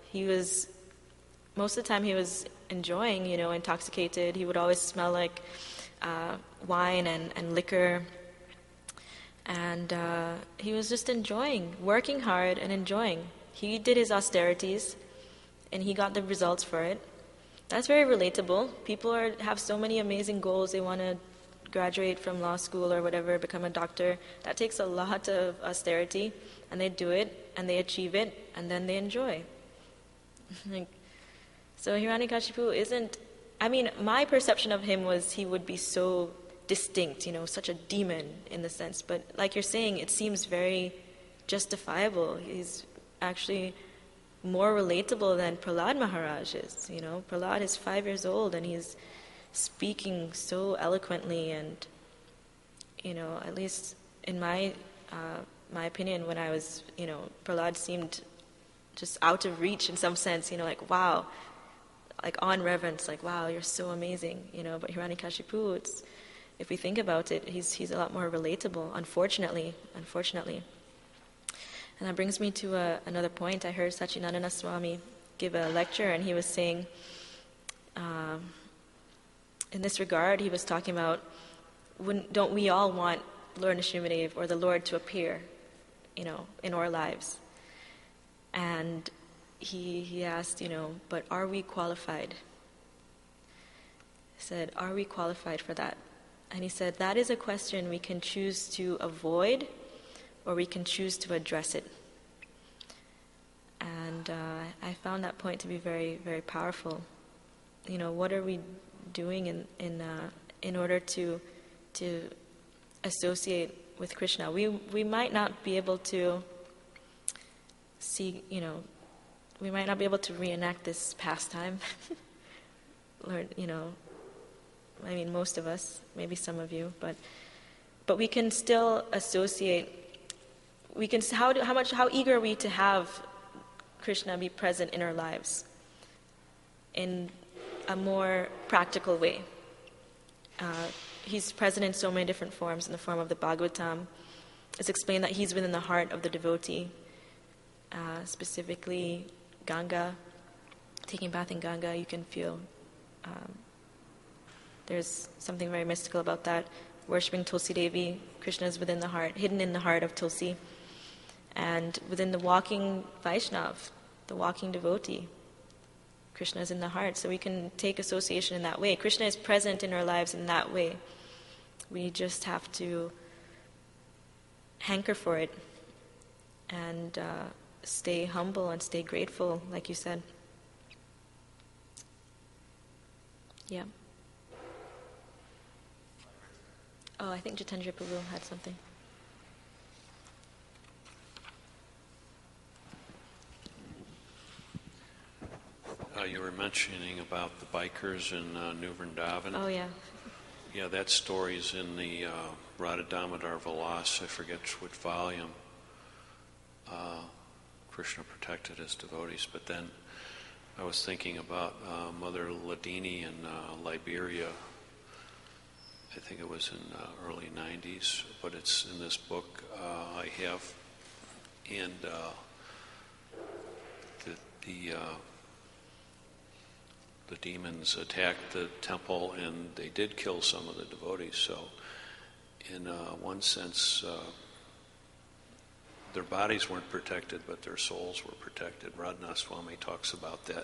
Most of the time he was enjoying, intoxicated. He would always smell like wine and liquor. And he was just enjoying, working hard and enjoying. He did his austerities, and he got the results for it. That's very relatable. People have so many amazing goals. They want to graduate from law school or whatever, become a doctor. That takes a lot of austerity, and they do it, and they achieve it, and then they enjoy. So Hiranyakashipu isn't... my perception of him was he would be so distinct, such a demon in the sense. But like you're saying, it seems very justifiable. He's actually more relatable than Prahlad Maharaj is. Prahlad is 5 years old, and he's speaking so eloquently, and at least in my opinion, when I was Prahlad seemed just out of reach in some sense, like wow, like on reverence, like wow, you're so amazing, but Hiranyakashipu, if we think about it, he's a lot more relatable, unfortunately. And that brings me to another point. I heard Satchidananda Swami give a lecture, and he was saying, in this regard, he was talking about, don't we all want Lord Nrsimhadev or the Lord to appear, in our lives? And he asked, but are we qualified? He said, are we qualified for that? And he said, that is a question we can choose to avoid, or we can choose to address it. And I found that point to be very, very powerful. What are we doing in order to associate with Krishna? We might not be able to see, we might not be able to reenact this pastime. Lord, most of us, maybe some of you, but we can still associate. We can how eager are we to have Krishna be present in our lives in a more practical way? He's present in so many different forms. In the form of the Bhagavatam, it's explained that he's within the heart of the devotee, specifically Ganga. Taking a bath in Ganga, you can feel there's something very mystical about that. Worshipping Tulsi Devi, Krishna is within the heart, hidden in the heart of Tulsi. And within the walking Vaishnav, the walking devotee, Krishna is in the heart. So we can take association in that way. Krishna is present in our lives in that way. We just have to hanker for it and stay humble and stay grateful, like you said. Yeah. Oh, I think Jitendra Prabhu had something. You were mentioning about the bikers in New Vrindavan. Oh, yeah. Yeah, that story's in the Radha Damodar Vilas, I forget which volume. Krishna protected his devotees. But then I was thinking about Mother Ladini in Liberia. I think it was in early 90s, but it's in this book I have. And the demons attacked the temple, and they did kill some of the devotees. So in one sense, their bodies weren't protected, but their souls were protected. Radhanath Swami talks about that.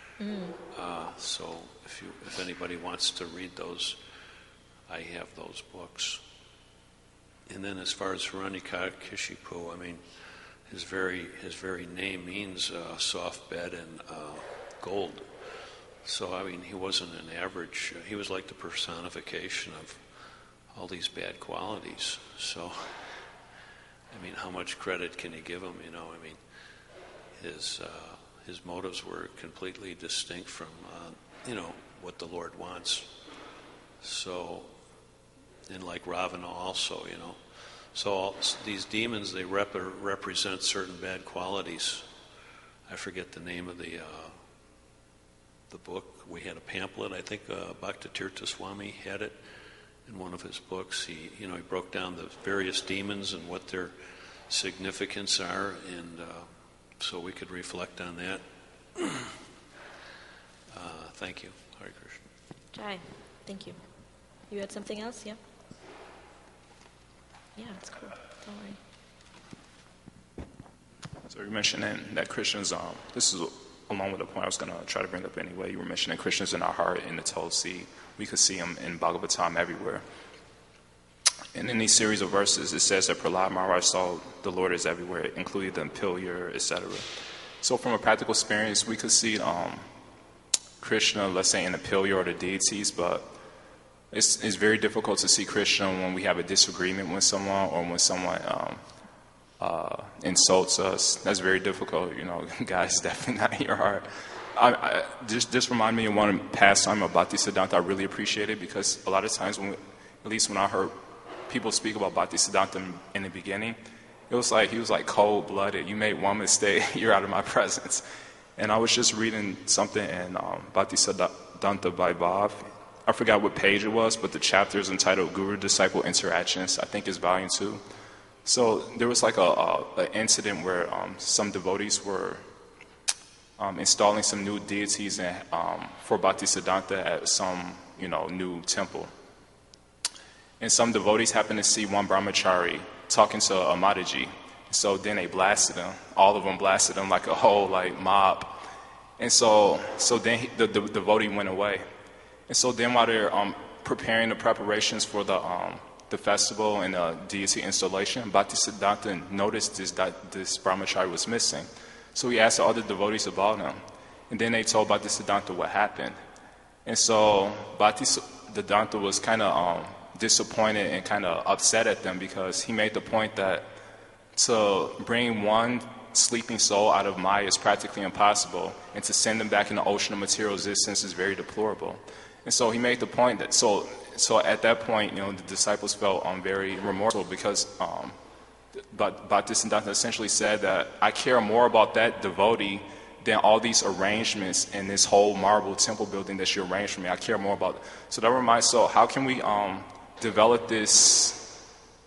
So if anybody wants to read those, I have those books. And then as far as Hiranyakashipu, I mean, his very name means soft bed and gold. So, I mean, he wasn't an average, he was like the personification of all these bad qualities. So, I mean, how much credit can you give him, you know? I mean, his motives were completely distinct from, what the Lord wants. So, and like Ravana also, you know. So these demons, they represent certain bad qualities. I forget the name of the book. We had a pamphlet. I think Bhaktitirtha Swami had it in one of his books. He broke down the various demons and what their significance are, and so we could reflect on that. Thank you. Hare Krishna. Jai, thank you. You had something else? Yeah? Yeah, it's cool. Don't worry. So you mentioned that Krishna's, this is along with the point I was going to try to bring up anyway. You were mentioning Krishna's in our heart, in the Tulsi. We could see him in Bhagavatam everywhere. And in these series of verses, it says that Prahlad Maharaj saw the Lord is everywhere, including the Pillar, etc. So from a practical experience, we could see Krishna, let's say, in the Pillar or the deities, but it's very difficult to see Krishna when we have a disagreement with someone or when someone insults us. That's very difficult. You know, God is definitely not in your heart. This reminded me of one pastime of Bhaktisiddhanta I really appreciated, because a lot of times, at least when I heard people speak about Bhaktisiddhanta in the beginning, it was like he was like cold-blooded. You made one mistake, you're out of my presence. And I was just reading something in Bhaktisiddhanta by Bhav. I forgot what page it was, but the chapter is entitled Guru-Disciple Interactions. I think it's volume 2. So there was like an incident where some devotees were installing some new deities for Bhaktisiddhanta at some new temple. And some devotees happened to see one brahmachari talking to a Mataji. So then they blasted him. All of them blasted him like a whole mob. And so then the devotee went away. And so then while they're preparing the preparations for the festival and the deity installation, Bhaktisiddhanta noticed that this brahmachari was missing. So he asked the other devotees about him. And then they told Bhaktisiddhanta what happened. And so Bhaktisiddhanta was kind of disappointed and kind of upset at them, because he made the point that to bring one sleeping soul out of Maya is practically impossible, and to send them back in the ocean of material existence is very deplorable. And so he made the point that so at that point, the disciples felt very remorseful, because Bhaktisiddhanta essentially said that I care more about that devotee than all these arrangements and this whole marble temple building that you arranged for me. I care more about it. So that reminds, so how can we develop this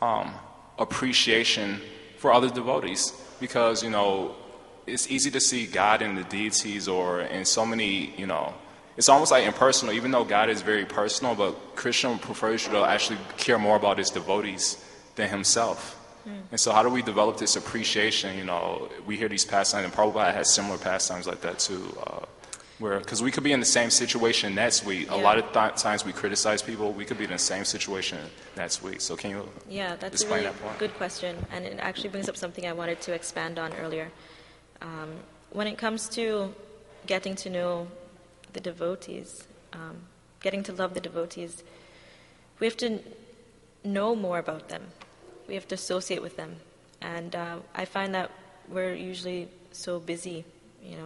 appreciation for other devotees? Because, it's easy to see God in the deities or in so many, it's almost like impersonal, even though God is very personal, but Krishna prefers you to actually care more about his devotees than himself. And so how do we develop this appreciation? We hear these pastimes, and Prabhupada has similar pastimes like that too, because we could be in the same situation next week. A lot of times we criticize people, we could be in the same situation next week. So can you that's explain a really that point? Good question, and it actually brings up something I wanted to expand on earlier. When it comes to getting to know the devotees, getting to love the devotees, we have to know more about them. We have to associate with them. And I find that we're usually so busy,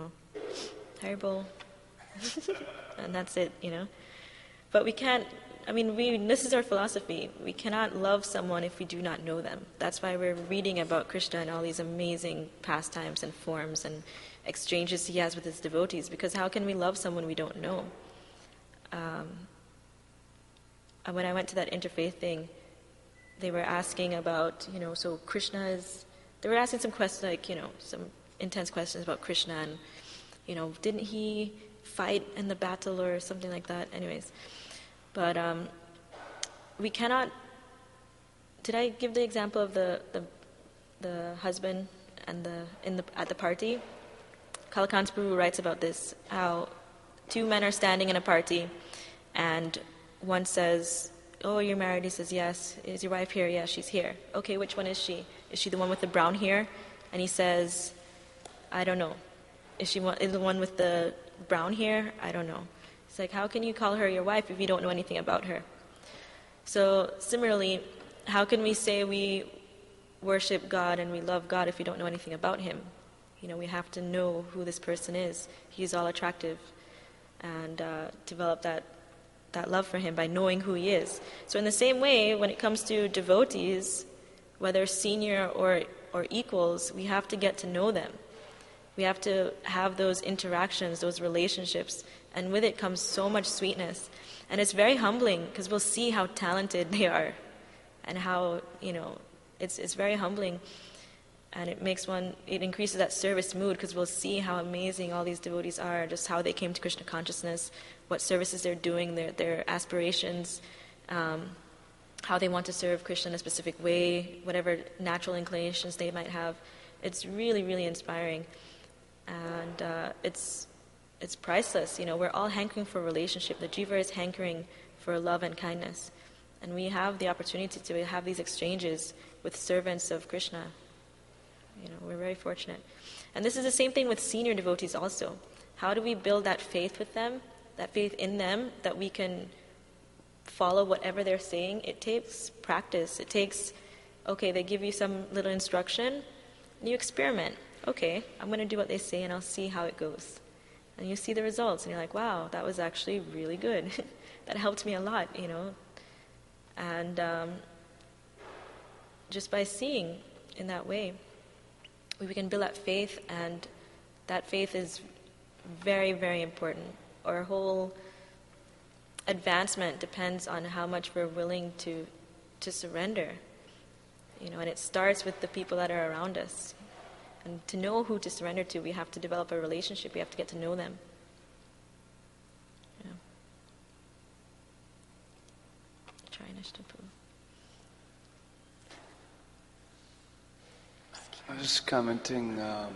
Haribol, and that's it, But we can't this is our philosophy. We cannot love someone if we do not know them. That's why we're reading about Krishna and all these amazing pastimes and forms and exchanges he has with his devotees, because how can we love someone we don't know? When I went to that interfaith thing, they were asking about, so Krishna is... They were asking some questions, like, some intense questions about Krishna and, didn't he fight in the battle or something like that? Anyways. But we cannot... Did I give the example of the husband and at the party? Kalakanta Prabhu writes about this, how two men are standing in a party, and one says, "Oh, you're married?" He says, "Yes." "Is your wife here?" "Yes, she's here." "Okay, which one is she? Is she the one with the brown hair?" And he says, "I don't know." Is the one with the brown hair?" "I don't know." It's like, how can you call her your wife if you don't know anything about her? So similarly, how can we say we worship God and we love God if we don't know anything about Him? We have to know who this person is. He's all attractive, and develop that love for Him by knowing who He is. So in the same way, when it comes to devotees, whether senior or equals, we have to get to know them. We have to have those interactions, those relationships, and with it comes so much sweetness. And it's very humbling, because we'll see how talented they are, and how, it's very humbling. And it increases that service mood, because we'll see how amazing all these devotees are, just how they came to Krishna consciousness, what services they're doing, their aspirations, how they want to serve Krishna in a specific way, whatever natural inclinations they might have. It's really, really inspiring. And it's priceless. We're all hankering for a relationship. The jiva is hankering for love and kindness. And we have the opportunity to have these exchanges with servants of Krishna. We're very fortunate. And this is the same thing with senior devotees also. How do we build that faith with them, that faith in them, that we can follow whatever they're saying? It takes practice. It takes, they give you some little instruction, and you experiment. Okay, I'm going to do what they say, and I'll see how it goes. And you see the results, and you're like, wow, that was actually really good. That helped me a lot, And just by seeing in that way, we can build that faith, and that faith is very, very important. Our whole advancement depends on how much we're willing to surrender. And it starts with the people that are around us. And to know who to surrender to, we have to develop a relationship. We have to get to know them. Try Nishtapu. I was commenting on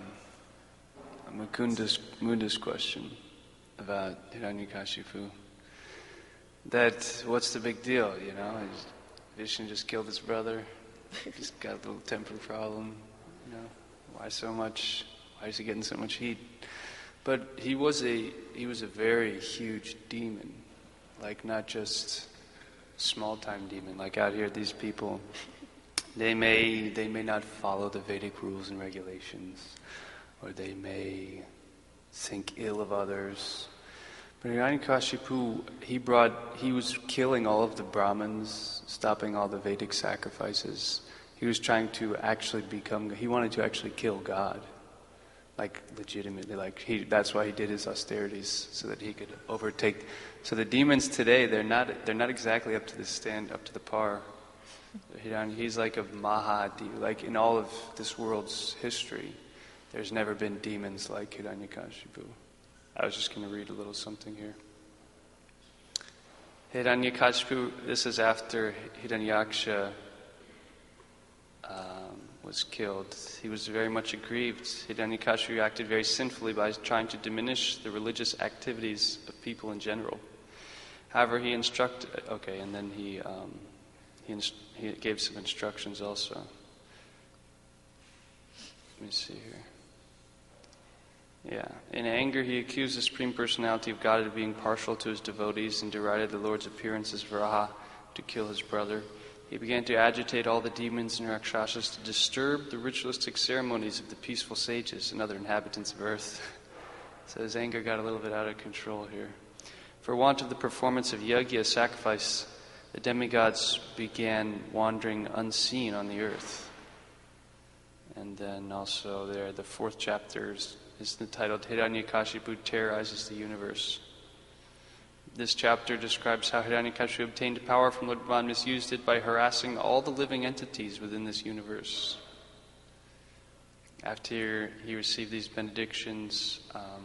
Munda's question about Hiranyakashipu. That what's the big deal, Vishnu just killed his brother, just got a little temper problem, Why so much? Why is he getting so much heat? But he was a very huge demon, like not just small time demon. Like out here, these people, they may not follow the Vedic rules and regulations, or they may think ill of others. But Hiranyakashipu, he was killing all of the Brahmins, stopping all the Vedic sacrifices. He was trying to actually he wanted to actually kill God. Like legitimately, that's why he did his austerities, so that he could overtake. So the demons today, they're not exactly up to the par. He's like a Mahadi, like in all of this world's history, there's never been demons like Hiranyakashipu. I was just going to read a little something here. Hiranyakashipu, this is after Hiranyaksha was killed. He was very much aggrieved. Hiranyakashipu acted very sinfully by trying to diminish the religious activities of people in general. However, he instructed. Okay, and then he gave some instructions also. Let me see here. Yeah. In anger, he accused the Supreme Personality of God of being partial to his devotees and derided the Lord's appearance as Varaha to kill his brother. He began to agitate all the demons and Rakshasas to disturb the ritualistic ceremonies of the peaceful sages and other inhabitants of earth. So his anger got a little bit out of control here. For want of the performance of yajna, sacrifice, the demigods began wandering unseen on the earth. And then also there, the 4th chapter is entitled Hiranyakashipu Terrorizes the Universe. This chapter describes how Hiranyakashipu obtained power from Lord Brahma and misused it by harassing all the living entities within this universe. After he received these benedictions,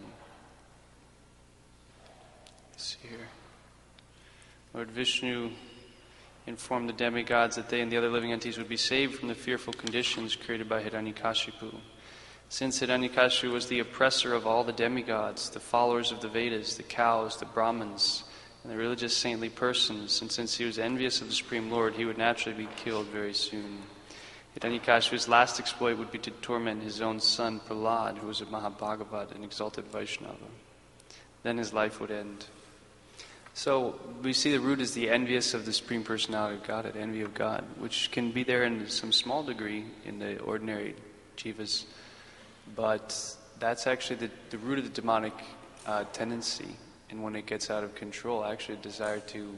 let's see here. Lord Vishnu informed the demigods that they and the other living entities would be saved from the fearful conditions created by Hiranyakashipu. Since Hiranyakashipu was the oppressor of all the demigods, the followers of the Vedas, the cows, the Brahmins, and the religious saintly persons, and since he was envious of the Supreme Lord, he would naturally be killed very soon. Hiranyakashipu's last exploit would be to torment his own son Prahlad, who was a Mahabhagavat, an exalted Vaishnava. Then his life would end. So we see the root is the envious of the Supreme Personality of Godhead, envy of God, which can be there in some small degree in the ordinary jivas. But that's actually the root of the demonic tendency. And when it gets out of control, actually a desire to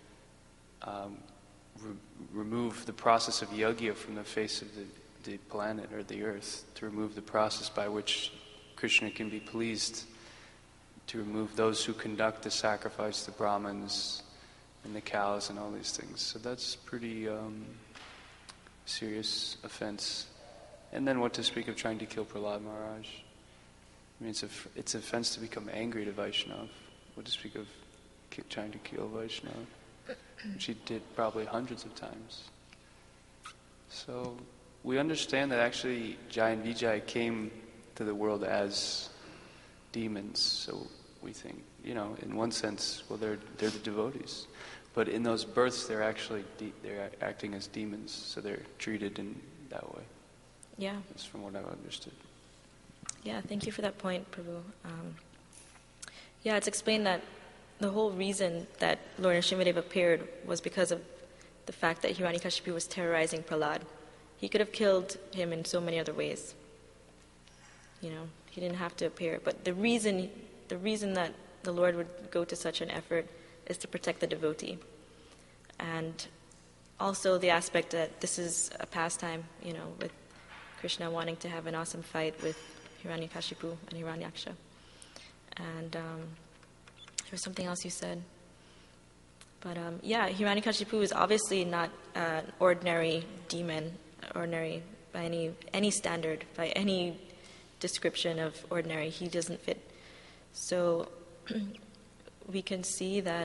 remove the process of yajna from the face of the planet or the earth, to remove the process by which Krishna can be pleased, to remove those who conduct the sacrifice, the Brahmins and the cows and all these things. So that's pretty serious offense. And then what to speak of trying to kill Prahlad Maharaj? I mean, it's offense to become angry to Vaishnav. What to speak of trying to kill Vaishnav, which he did probably hundreds of times. So we understand that actually Jai and Vijay came to the world as demons. So we think, in one sense, well, they're the devotees. But in those births, they're actually they're acting as demons. So they're treated in that way. Yeah. That's from what I've understood. Yeah, thank you for that point, Prabhu. It's explained that the whole reason that Lord Nrsimhadev appeared was because of the fact that Hiranyakashipu was terrorizing Prahlad. He could have killed him in so many other ways. He didn't have to appear. But the reason that the Lord would go to such an effort is to protect the devotee. And also the aspect that this is a pastime, with Krishna wanting to have an awesome fight with Hiranyakashipu and Hiranyaksha. And there was something else you said. But Hiranyakashipu is obviously not an ordinary demon, ordinary by any standard, by any description of ordinary. He doesn't fit. So we can see that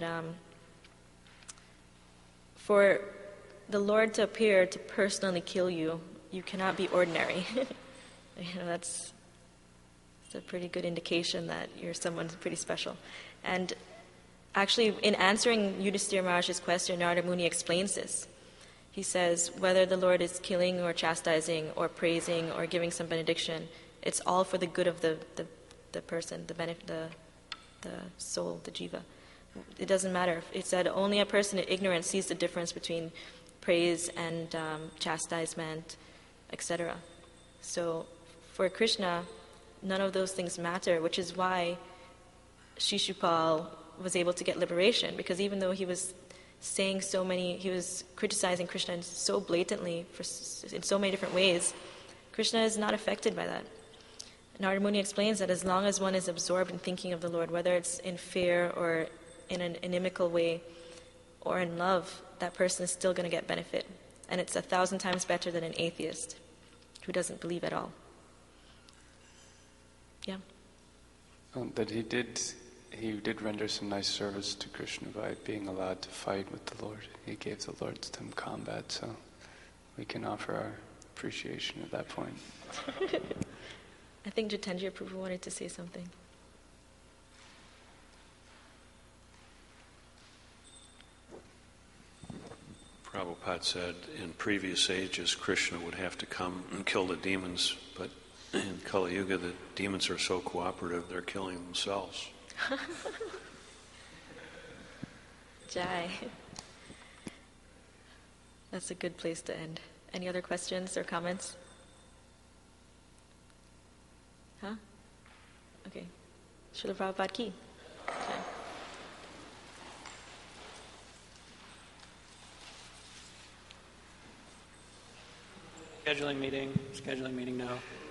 for the Lord to appear to personally kill you, you cannot be ordinary. That's a pretty good indication that you're someone pretty special. And actually, in answering Yudhisthira Maharaj's question, Narada Muni explains this. He says, whether the Lord is killing or chastising or praising or giving some benediction, it's all for the good of the person, the soul, the jiva. It doesn't matter. It said only a person in ignorance sees the difference between praise and chastisement, etc. So for Krishna, none of those things matter, which is why Shishupal was able to get liberation, because even though he was he was criticizing Krishna so blatantly in so many different ways, Krishna is not affected by that. Narada Muni explains that as long as one is absorbed in thinking of the Lord, whether it's in fear or in an inimical way or in love, that person is still going to get benefit. And it's 1,000 times better than an atheist who doesn't believe at all. Yeah. That he did render some nice service to Krishna by being allowed to fight with the Lord. He gave the Lord some combat, so we can offer our appreciation at that point. I think Jitendra Prabhu wanted to say something. Prabhupada said in previous ages Krishna would have to come and kill the demons, but in Kali Yuga the demons are so cooperative they're killing themselves. Jai. That's a good place to end. Any other questions or comments? Huh? Okay. Srila Prabhupada ki. Okay. Scheduling meeting now.